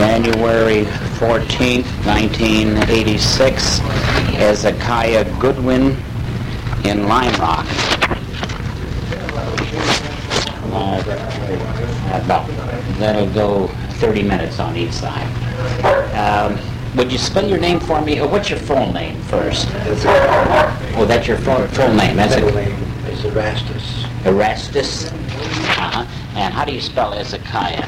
January 14th, 1986, Hezekiah Goodwin in Lime Rock. That'll go 30 minutes on each side. Would you spell your name for me? What's your full name first? Oh, that's your full name. That's middle name is Erastus. Erastus? Uh-huh. And how do you spell Hezekiah?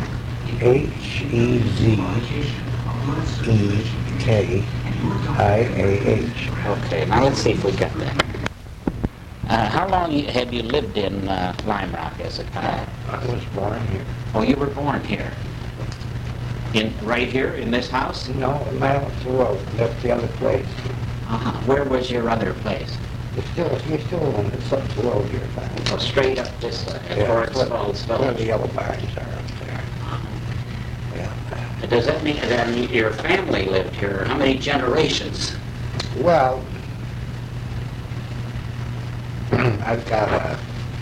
Hezekiah. Okay, now let's see if we got that. How long have you lived in Lime Rock, Hezekiah? I was born here. Oh, you were born here? Right here in this house? No, a mile up the road. That's the other place. Uh-huh. Where was your other place? You still own it. It's up the road here. Oh, straight up this way. Where the yellow barns are up there. Yeah. Does that mean that your family lived here? How many generations? Well, I've got a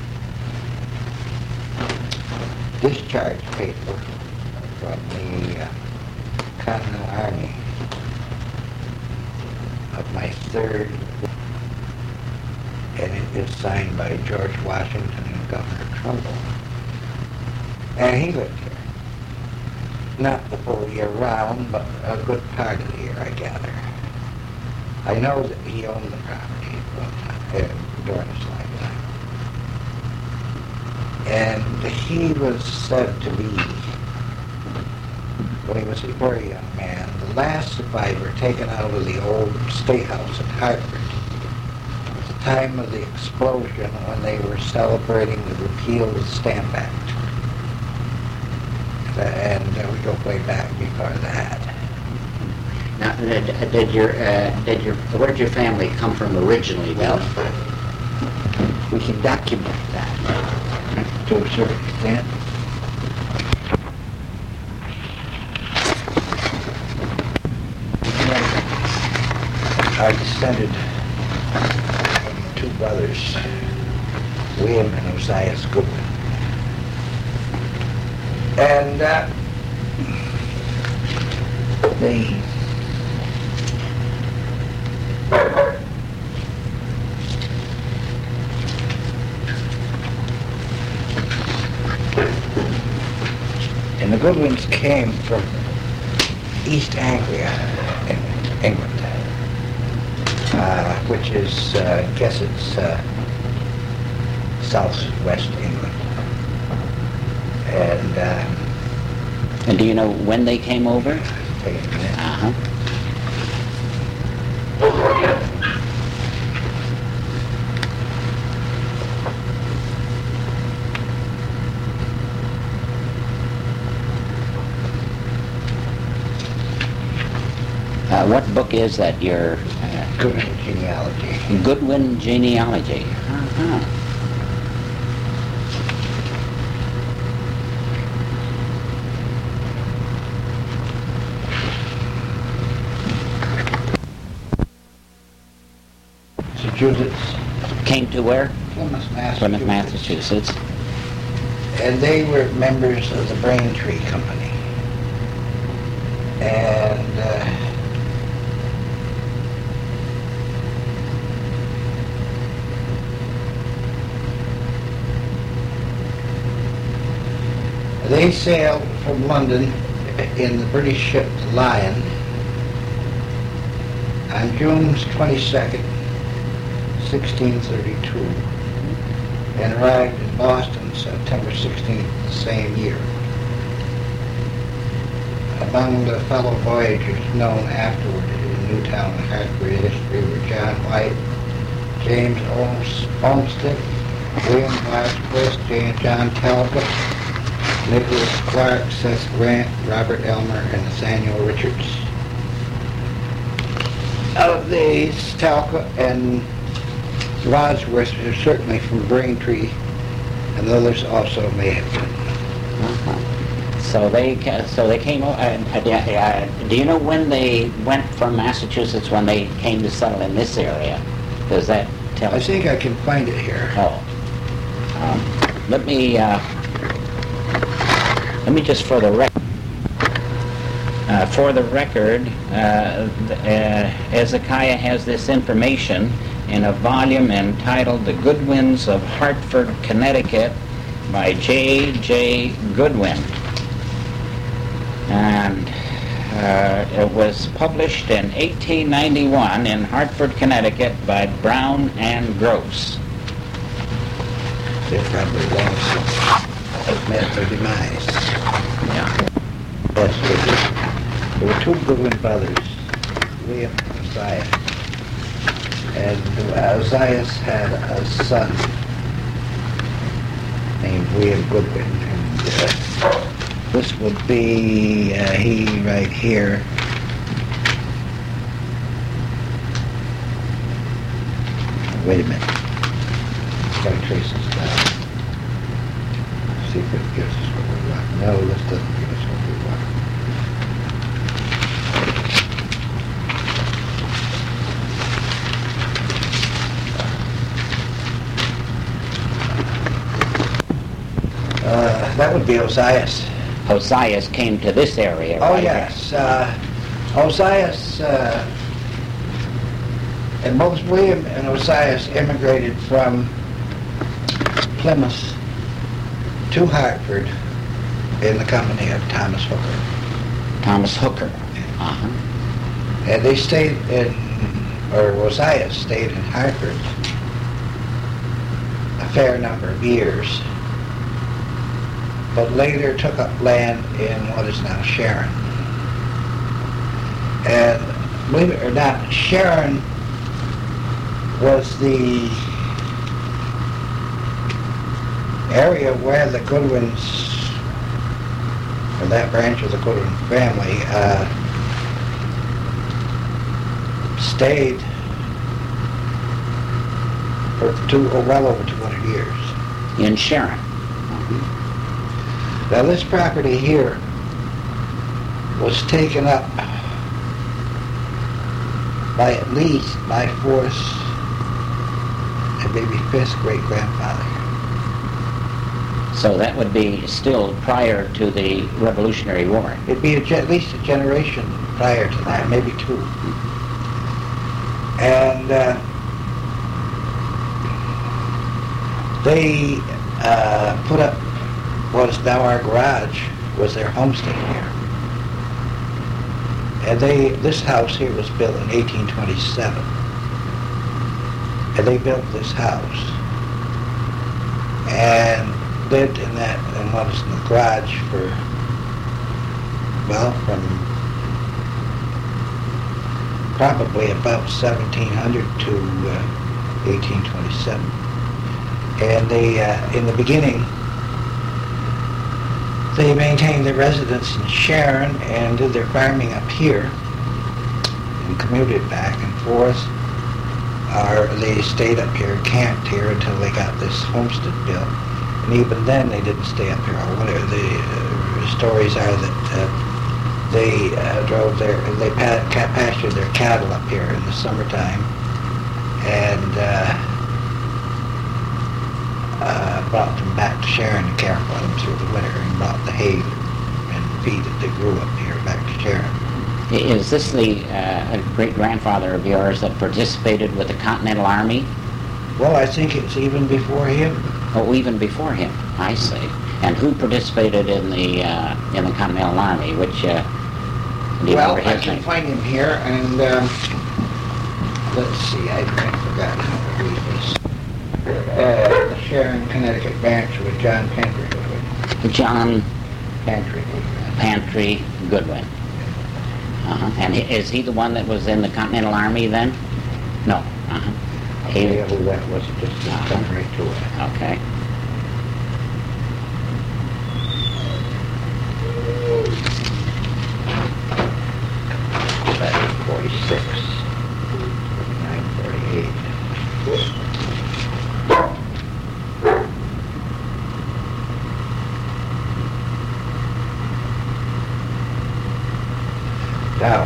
discharge paper from the Continental Army of my third, and it is signed by George Washington and Governor Trumbull. And he lived here. Not the whole year round, but a good part of the year, I gather. I know that he owned the property during his lifetime. And he was said to be, when he was a very young man, the last survivor taken out of the old State House at Hartford at the time of the explosion when they were celebrating the repeal of the Stamp Act. And we go way back before that. Now, where did your family come from originally? Well, we can document that to a certain extent. Are descended from two brothers, William and Ozias Goodwin. And they and the Goodwins came from East Anglia in England, which is, I guess it's southwest England. And do you know when they came over? Take a minute. Uh-huh. What book is that? Your Goodwin genealogy. Goodwin genealogy. Uh-huh. Massachusetts. Came to where? Plymouth, Massachusetts. Plymouth, Massachusetts. And they were members of the Braintree Company. And they sailed from London in the British ship Lion on June 22nd, 1632, and arrived in Boston September 16th the same year. Among the fellow voyagers known afterward in Newtown and Hartford history were John White, James Olmsted, William Glassquist, John Talbot, Nicholas Clark, Seth Grant, Robert Elmer, and Nathaniel Richards. Of these, Talcott and Wadsworth are certainly from Braintree, and others also may have been. Uh-huh. So they came. Do you know when they went from Massachusetts when they came to settle in this area? Does that tell? I think I can find it here. Oh, let me just for the record. For the record, Hezekiah has this information in a volume entitled The Goodwins of Hartford, Connecticut by J. Goodwin. And it was published in 1891 in Hartford, Connecticut by Brown and Gross. They're probably lost. Met their demise. Yeah. Yes, there were two Goodwin brothers, William and Ozias. And Ozias had a son named William Goodwin. And this would be he right here. Wait a minute. Try to trace this down. See if it gives us what we want. No, this doesn't give us what we want. That would be Ozias. Ozias came to this area. Oh, right? yes. Ozias, and both William and Ozias immigrated from Plymouth to Hartford in the company of Thomas Hooker. Thomas Hooker. Uh-huh. And they stayed in, or Ozias stayed in Hartford a fair number of years, but later took up land in what is now Sharon. And believe it or not, Sharon was the area where the Goodwins, or that branch of the Goodwin family, stayed for well over 200 years. In Sharon. Now this property here was taken up by at least my fourth and maybe fifth great-grandfather. So that would be still prior to the Revolutionary War. It'd be at least a generation prior to that, maybe two. And they put up what is now our garage, was their homestead here. And this house here was built in 1827. And they built this house and lived in what is in the garage for, well, from probably about 1700 to 1827. And they, in the beginning, they maintained their residence in Sharon and did their farming up here and commuted back and forth. Or they stayed up here, camped here until they got this homestead built. And even then they didn't stay up here all winter. The stories are that they pastured their cattle up here in the summertime and brought them back to Sharon to care for them through the winter, and brought the hay and feed that they grew up here back to Sharon. Is this the great-grandfather of yours that participated with the Continental Army? Well, I think it's even before him. Oh, even before him. I see. And who participated in the Continental Army? Which do you Well, remember I his can name? find him here, and let's see, I forgot how to read this. The Sharon, Connecticut branch with John Pantry Goodwin. John Pantry Goodwin. Pantry Goodwin. Uh-huh. And is he the one that was in the Continental Army then? No. Uh-huh. I'll tell you who that was, just come right to it. Okay. Back in 46, 948. Now,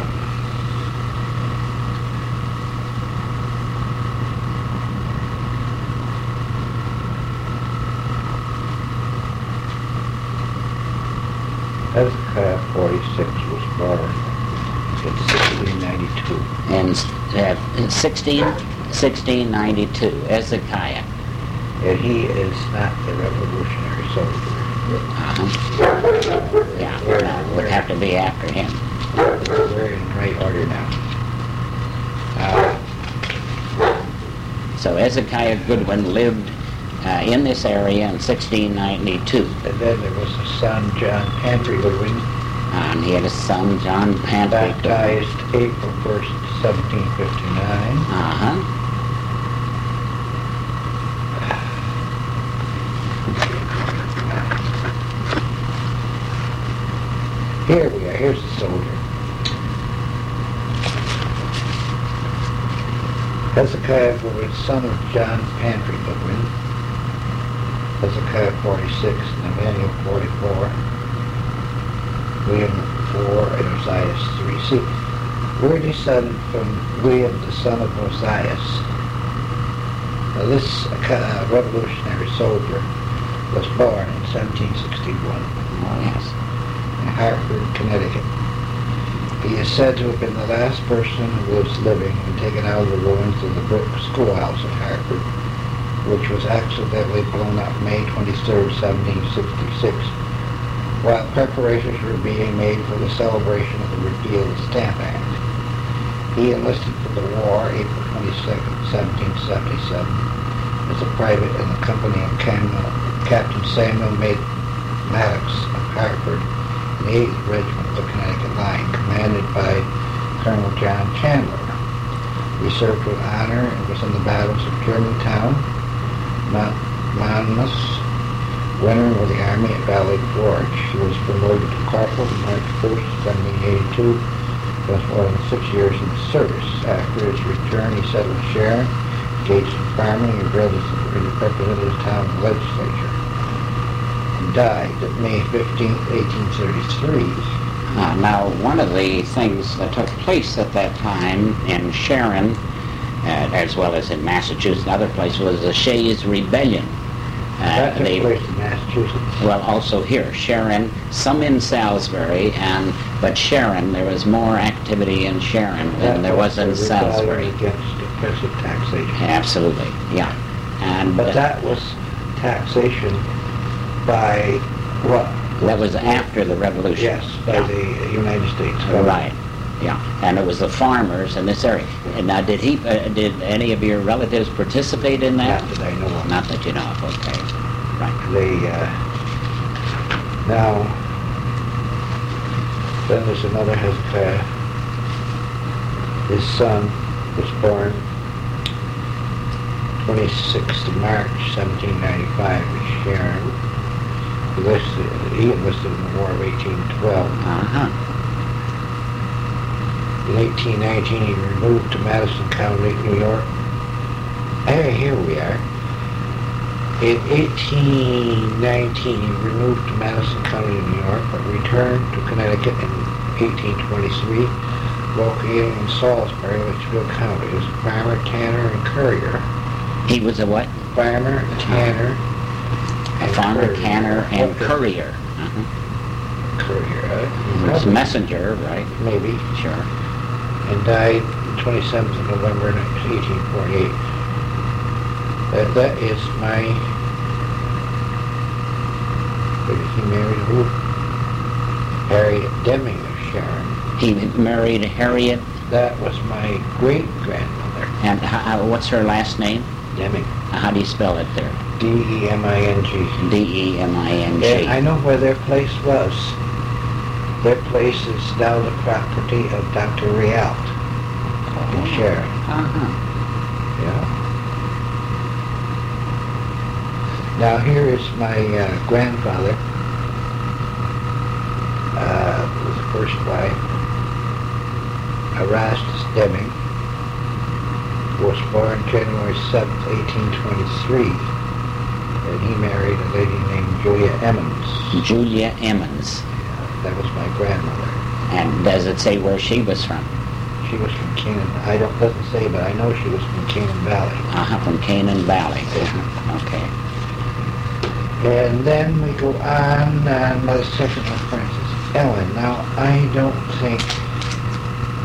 Hezekiah 46 was born in 1692. In 1692, Hezekiah. And he is not the revolutionary soldier. Yeah, no, would have to be after him. We're in right order now. So Hezekiah Goodwin lived in this area in 1692. And then there was a son, John Pantry Goodwin, And he had a son, John Pantry Goodwin. baptized April 1st, 1759. Uh-huh. Here we are. Here's the soldier. Hezekiah Goodwin, son of John Pantry Goodwin. Hezekiah 46, Nathaniel 44, William 4, and Ozias 3. See, we're descended from William, the son of Ozias. Now this revolutionary soldier was born in 1761. Oh, yes. In Hartford, Connecticut. He is said to have been the last person who was living when taken out of the ruins of the brick schoolhouse at Hartford, which was accidentally blown up May 23, 1766, while preparations were being made for the celebration of the repeal of the Stamp Act. He enlisted for the war April 22, 1777, as a private in the company of Captain Samuel Maddox of Hartford, the 8th Regiment of the Connecticut Line, commanded by Colonel John Chandler. He served with honor and was in the battles of Germantown, Monmouth, winter with the Army at Valley Forge. He was promoted to corporal on March 1st, 1782, spent more than 6 years in the service. After his return, he settled in Sharon, engaged in farming, and represented his town legislature. Died May 15, 1833. Now, one of the things that took place at that time in Sharon, as well as in Massachusetts and other places, was the Shays Rebellion. That took place in Massachusetts. Well, also here, Sharon, some in Salisbury, but Sharon, there was more activity in Sharon than there was in Salisbury. Against oppressive taxation. Absolutely, yeah. But that was taxation by what? That was after the Revolution. Yes, by the United States government. Right. Yeah, and it was the farmers in this area. And now, did any of your relatives participate in that? Not that I know of. Not that you know of. Okay. Right. Now, then there's another Hezekiah. His son was born 26th of March, 1795 in Sharon. He enlisted in the War of 1812. Uh-huh. In 1819, he removed to Madison County, New York. Here we are. In 1819, he removed to Madison County, New York, but returned to Connecticut in 1823, located in Salisbury, Litchfield County. He was a farmer, tanner, and currier. He was a what? Farmer, tanner, A farmer, tanner, and courier. Courier. He was a messenger, right? Maybe. Sure. And died 27th of November 1848. That is my... He married who? Harriet Deming of Sharon. He married Harriet. That was my great-grandmother. And what's her last name? Deming. How do you spell it there? D-E-M-I-N-G. D-E-M-I-N-G. And I know where their place was. Their place is now the property of Dr. Rialt in Sharon. Uh-huh. Yeah. Now here is my grandfather, was the first wife, Erastus Deming, who was born January 7th, 1823, and he married a lady named Julia Emmons. Julia Emmons. That was my grandmother. And does it say where she was from? She was from Canaan. Doesn't say, but I know she was from Canaan Valley. From Canaan Valley. Okay. And then we go on by the second of Francis Ellen. Now, I don't think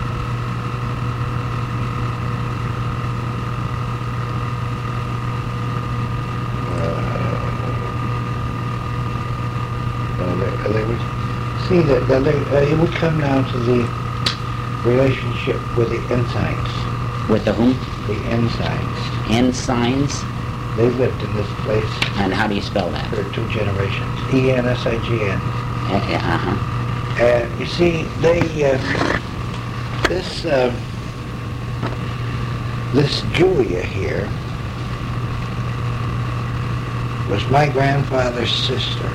They would see that it would come down to the relationship with the Ensigns. With the whom? The Ensigns. Ensigns? They lived in this place And how do you spell that? for 2 generations. Ensign. Uh-huh. And you see, they this Julia here was my grandfather's sister,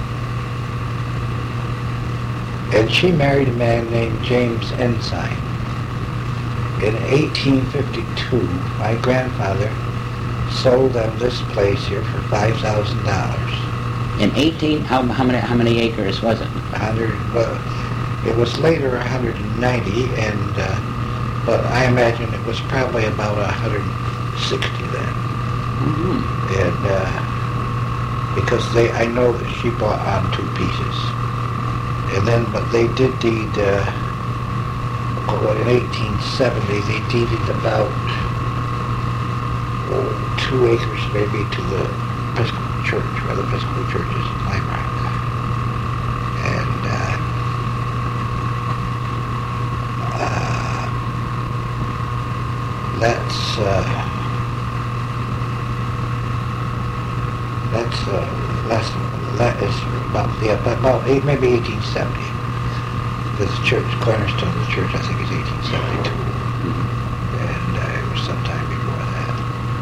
and she married a man named James Ensign. In 1852, my grandfather sold them this place here for $5,000. In 18, how many acres was it? 100. It was later 190, and but I imagine it was probably about 160 then. Mm-hmm. And because I know that she bought on 2 pieces, and then but they did deed. In 1870, they deeded about 2 acres maybe to the Episcopal Church, where the Episcopal Church is in Lime Rock. And that is about maybe 1870. The church, cornerstone of the church, I think is 1872. And it was sometime before that.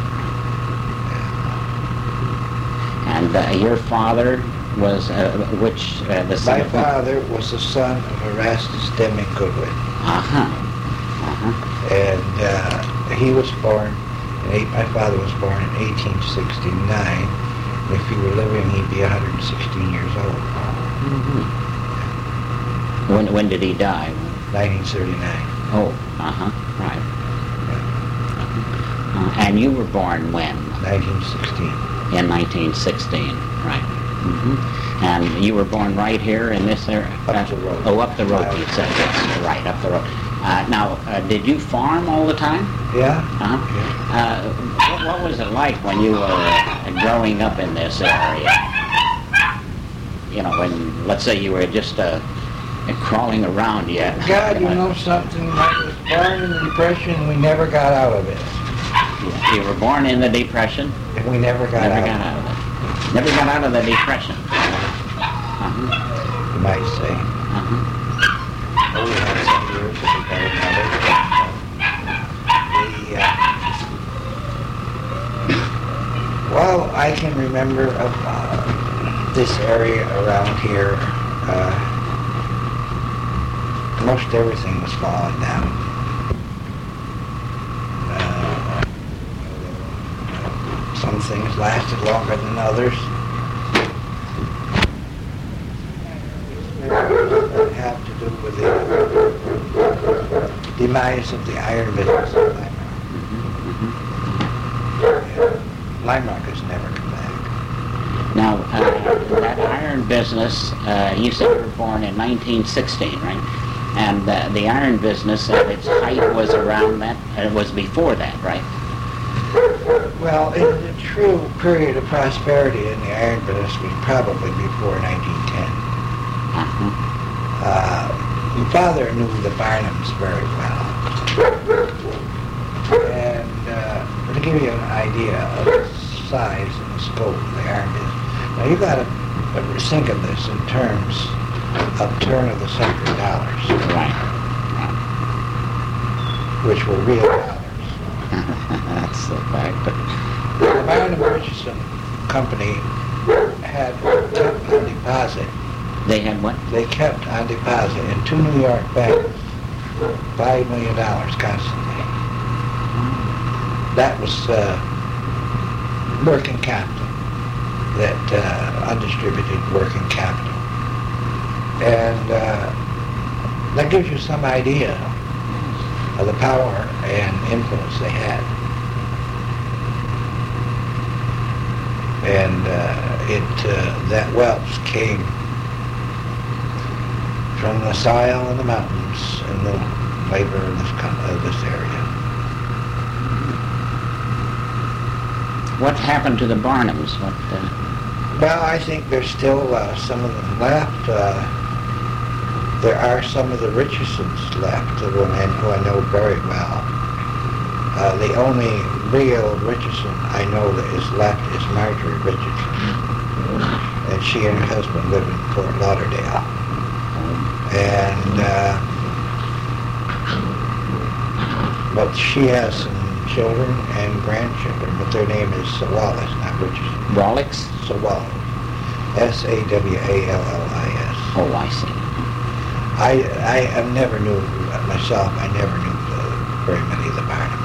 And your father was which the son My of whom? father was the son of Erastus Deming Goodwin. Uh-huh. Uh-huh. And he was born, my father was born in 1869. And if he were living, he'd be 116 years old. Mm-hmm. When did he die? 1939. Oh, uh-huh, right. And you were born when? 1916. In 1916, right. Mm-hmm. And you were born right here in this area? Up the road. Oh, up the road, you said, yes. Right, up the road. Now, did you farm all the time? Yeah? Uh-huh. Yeah. What was it like when you were growing up in this area? You know, when, let's say you were just crawling around yet. God, you know something? I was born in the Depression, we never got out of it. You were born in the Depression? And we never got Never out got of out of it. Never got out of the Depression. it, you might say. Oh, we had some years that we got another. Well, I can remember of this area around here, most everything was falling down. Some things lasted longer than others. That have to do with the demise of the iron business in Lime Rock. Lime Rock has never come back. Now, that iron business, you said you were born in 1916, right? And the iron business at its height was around that, it was before that, right? Well, the true period of prosperity in the iron business was probably before 1910. My father knew the Barnums very well. And to give you an idea of the size and the scope of the iron business, now you got to think of this in terms of turn-of-the-century dollars, Right. which were real dollars. That's the fact. The Barnum Richardson Company had kept on deposit. They had what? They kept on deposit in 2 New York banks $5 million constantly. That was working capital, that undistributed working capital. And that gives you some idea of the power and influence they had. And that wealth came from the soil and the mountains and the labor of this area. What happened to the Barnums? Well, I think there's still some of them left. There are some of the Richardsons left, who I know very well. The only real Richardson I know that is left is Marjorie Richardson. And she and her husband live in Fort Lauderdale. And, but she has some children and grandchildren, but their name is Sawallis, not Richardson. Rawlix? Sawallis. S-A-W-A-L-L-I-S. Oh, I see. I never knew, myself, I never knew very many of the Barnums.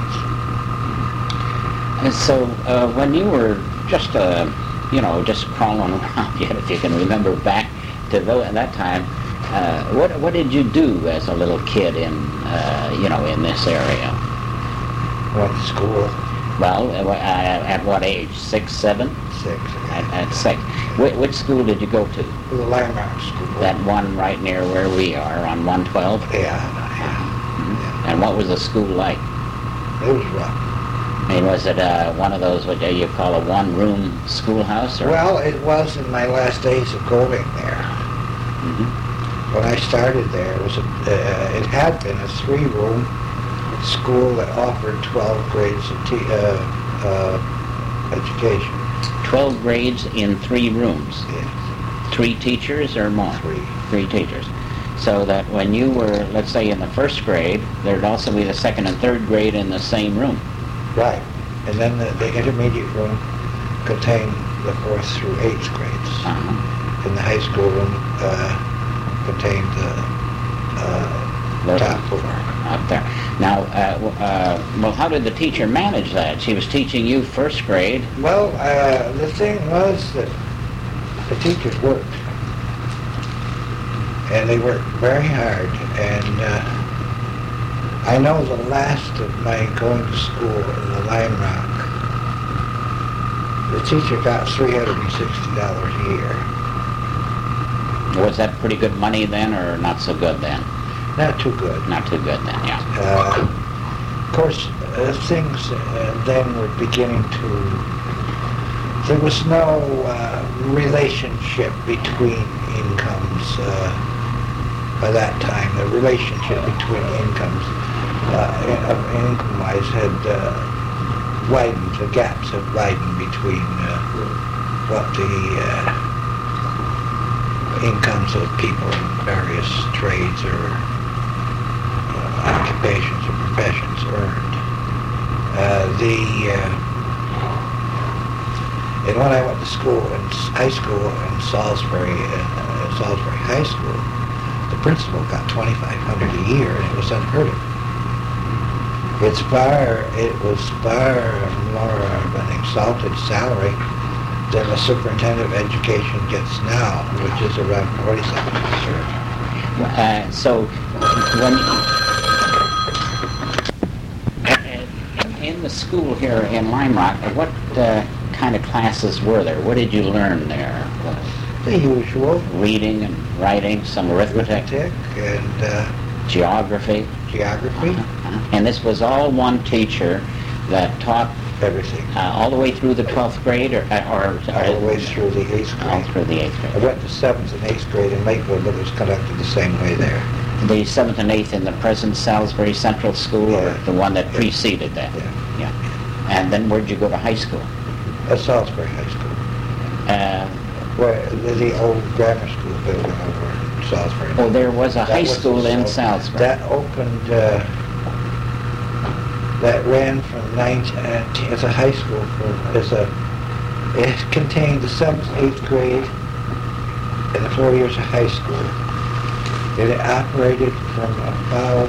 And so, when you were just, just crawling around yet, if you can remember back to that time, what did you do as a little kid in this area? Went to school. Well, at what age? 6, 7? 6. At 6. Which school did you go to? The Lime Rock School. That one right near where we are on 112? Yeah. And what was the school like? It was rough. I mean, was it one of those what you call a one-room schoolhouse? Or? Well, it was in my last days of going there. Mm-hmm. When I started there, it had been a 3-room school that offered 12 grades of education. 12 grades in 3 rooms? Yes. 3 teachers or more? 3 teachers. So that when you were, let's say, in the 1st grade, there'd also be the 2nd and 3rd grade in the same room. Right. And then the intermediate room contained the 4th through 8th grades. Uh-huh. And the high school room contained the top 4. Up there. Now, well, how did the teacher manage that? She was teaching you 1st grade. Well, the thing was that the teachers worked. And they worked very hard. And I know the last of my going to school in the Lime Rock, the teacher got $360 a year. Was that pretty good money then, or not so good then? Not too good. Not too good then, yeah. Of course, things then were beginning to... There was no relationship between incomes by that time. The relationship between incomes, income-wise, had widened. The gaps had widened between what the incomes of people in various trades or occupations or professions earned. And when I went to school, high school in Salisbury High School, the principal got $2,500 a year, and it was unheard of. It was far more of an exalted salary than the superintendent of education gets now, which is around $47,000. So, when in the school here in Lime Rock, what kind of classes were there? What did you learn there? The usual. Reading and writing, some arithmetic and geography. Geography. And this was all one teacher that taught everything. All the way through the 12th grade, or all the way through the 8th grade. All through the 8th grade. I went to 7th and 8th grade in Lakewood, but it was conducted the same way there. The 7th and 8th in the present Salisbury Central School, or the one that preceded that? Yeah. And then where'd you go to high school? At Salisbury High School. Where the old grammar school building over in Salisbury. Oh, there was a high school in Salisbury. That opened, that ran from 9 to, as a high school, it contained the 7th, 8th grade, and the 4 years of high school. And it operated from about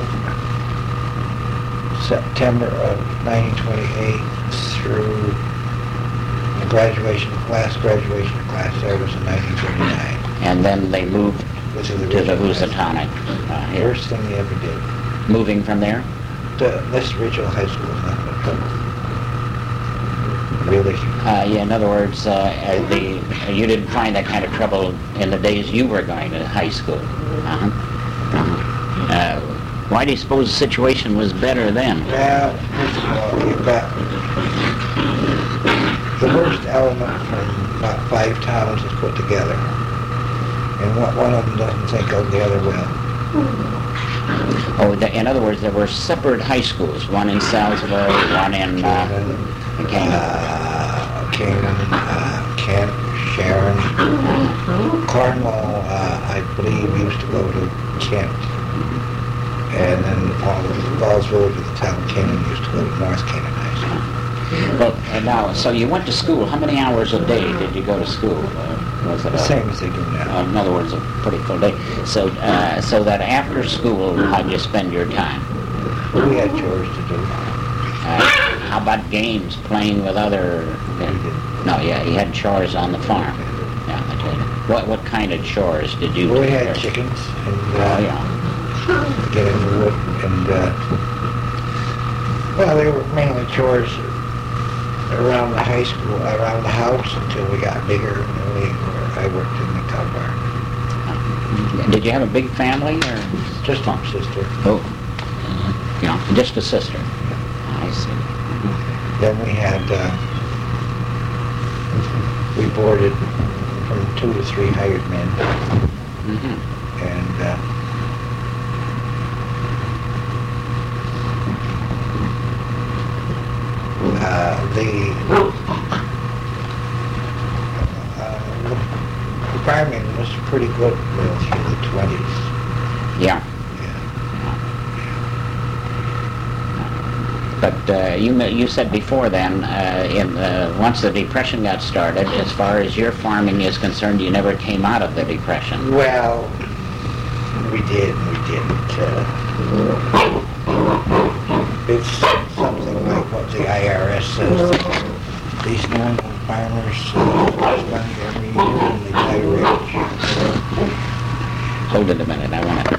September of 1928 through the graduation of class there was in 1939. And then they moved to the Housatonic. Worst thing they ever did. Moving from there? This regional high school is not much trouble. Really? In other words, you didn't find that kind of trouble in the days you were going to high school. Why do you suppose the situation was better then? Well, first of all, you've got the worst element from about 5 towns is put together. And one of them doesn't think of the other well. Oh, in other words, there were separate high schools, one in Salisbury, one in Canaan, Kent, Sharon. Cornwall, I believe, used to go to Kent. And then Falls Village of the town of Canaan used to go to North Canaan High School. Well, now, so you went to school. How many hours a day did you go to school? Was it The same as they do now. in other words, a pretty full day. So, so that after school, how'd you spend your time? We had chores to do. How about games, playing with other? No, yeah, you had chores on the farm. Yeah, I tell you. What kind of chores did you do? We had chickens and get in the wood and well, they were mainly chores around the high school, around the house until we got bigger and then I worked in the cow barn. Did you have a big family or? Just one sister. Oh, just a sister. I see. Then we had, we boarded from 2 to 3 hired men. Mm-hmm. And the farming was pretty good through the 20s. Yeah. But you said before then, once the Depression got started, as far as your farming is concerned, you never came out of the Depression. Well, we did and we didn't. It's something like what the IRS says. These normal farmers lose money every year and they die rich. Hold it a minute. I want to